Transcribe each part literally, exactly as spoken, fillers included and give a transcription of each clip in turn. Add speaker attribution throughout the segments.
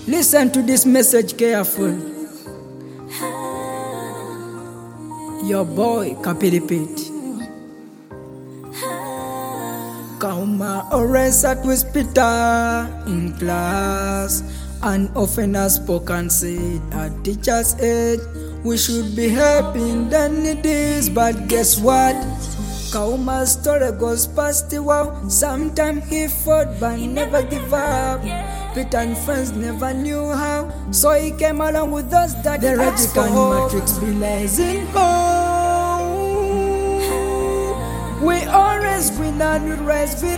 Speaker 1: Listen to this message carefully. Your boy Kapilipit. Kauma always sat with Peter in class, and often has spoken said at teacher's age we should be helping the needy. But guess what? Kauma's story goes past the wow. Sometimes he fought but never give up. Peter and friends never knew how, so he came along with us that the radical matrix belies in hope. We always win and we rise with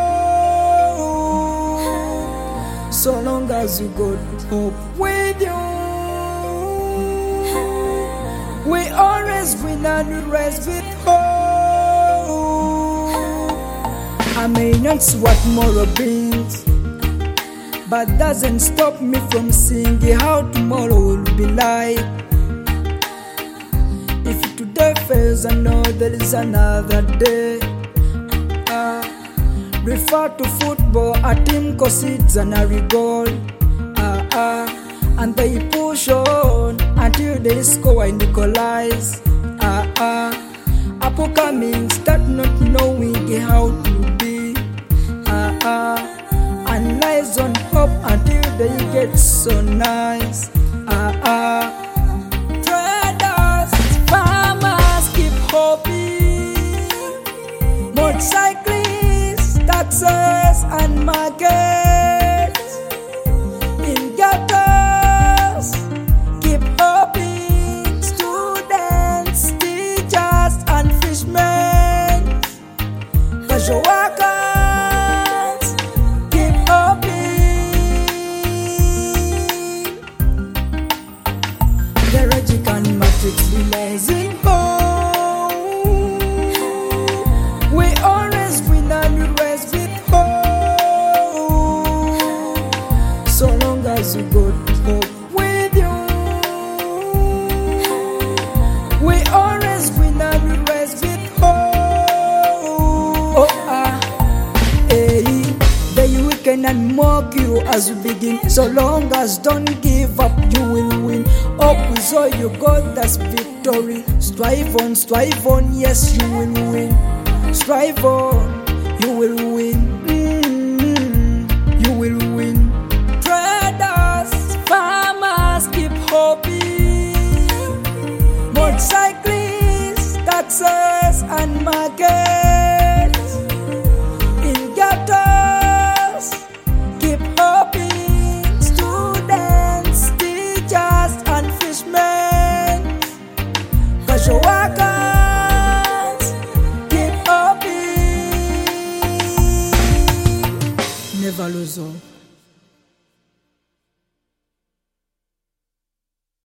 Speaker 1: hope. So long as you got hope with you, we always win and we rise with hope. I may not see what tomorrow brings, but doesn't stop me from singing how tomorrow will be like. If today fails, I know there is another day. Uh, refer to football, a team concedes and a goal, uh, uh, and they push on until they score and equalize. Uh, uh, Upcoming start not knowing how to be. Uh, uh, and lies on hope until they get so nice. Ah uh, ah. Uh. Traders, farmers keep hoping. Motorcyclists, taxes and markets. In ghettos, keep hoping. Students, teachers and fishermen. Casual workers. The radical matrix relies in hope. We always win and we rise with hope. So long as you got hope with you, we always win and we rise with hope. Oh ah, hey, they weaken and mock you as you begin. So long as don't give up, you will win. Up is all you got, that's victory. Strive on, strive on, yes you will win. Strive on, you will win. Mm-hmm. You will win. Traders, farmers keep hoping. Motorcyclists, taxes and markets. In ghettos, keep hoping. Students, teachers and fishermen, casual workers, keep hoping. Never lose hope.